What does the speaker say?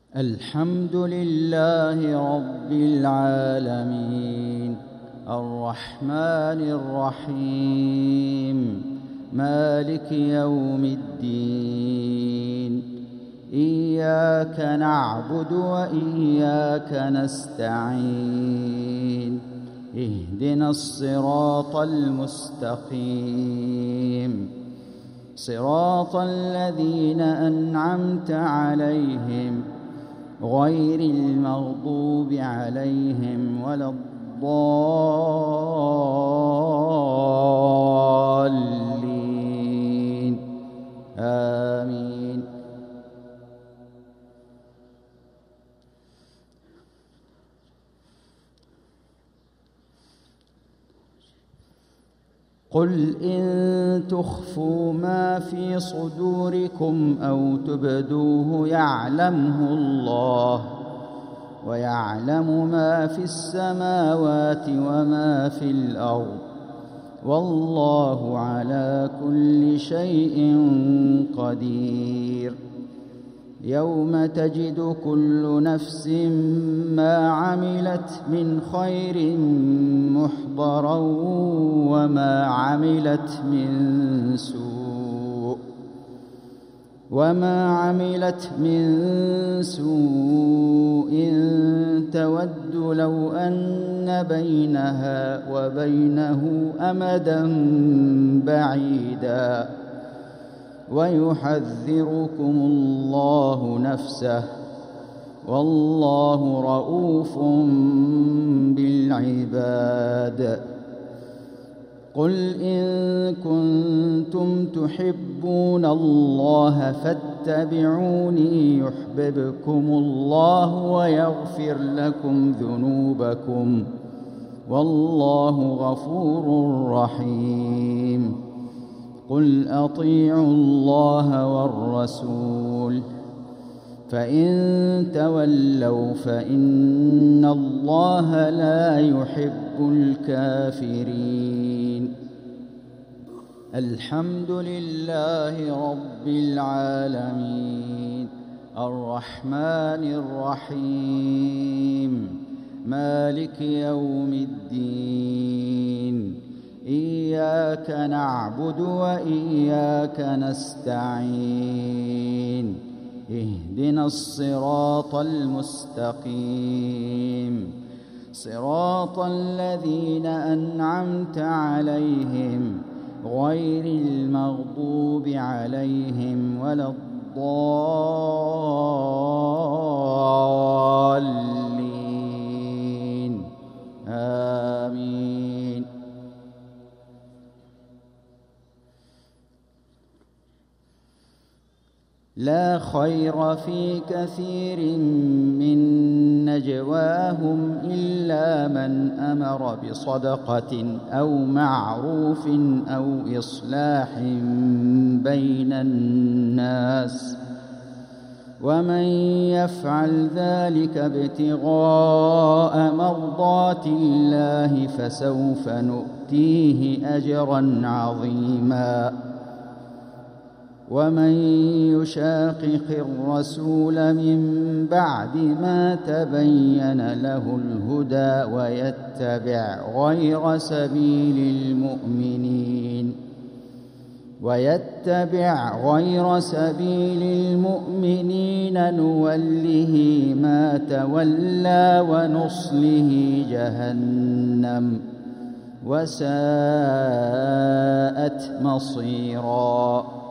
الحمد لله رب العالمين الرحمن الرحيم مالك يوم الدين إياك نعبد وإياك نستعين اهدنا الصراط المستقيم صراط الذين أنعمت عليهم غير المغضوب عليهم ولا الضالين آمين. قل إن تخفوا ما في صدوركم أو تبدوه يعلمه الله ويعلم ما في السماوات وما في الأرض والله على كل شيء قدير. يوم تجد كل نفس ما عملت من خير محضرا وما عملت من سوء تود لو أن بينها وبينه أمدا بعيدا ويحذركم الله نفسه والله رؤوف بالعباد. قل إن كنتم تحبون الله فاتبعوني يحببكم الله ويغفر لكم ذنوبكم والله غفور رحيم. قل أطيعوا الله والرسول فإن تولوا فإن الله لا يحب الكافرين. الحمد لله رب العالمين الرحمن الرحيم مالك يوم الدين إياك نعبد وإياك نستعين اهدنا الصراط المستقيم صراط الذين أنعمت عليهم غير المغضوب عليهم ولا الضالين آمين. لا خير في كثير من نجواهم إلا من أمر بصدقة أو معروف أو إصلاح بين الناس ومن يفعل ذلك ابتغاء مرضات الله فسوف نؤتيه أجرا عظيما. ومن يشاقق الرسول من بعد ما تبين له الهدى ويتبع غير سبيل المؤمنين نوله ما تولى ونصله جهنم وساءت مصيرا.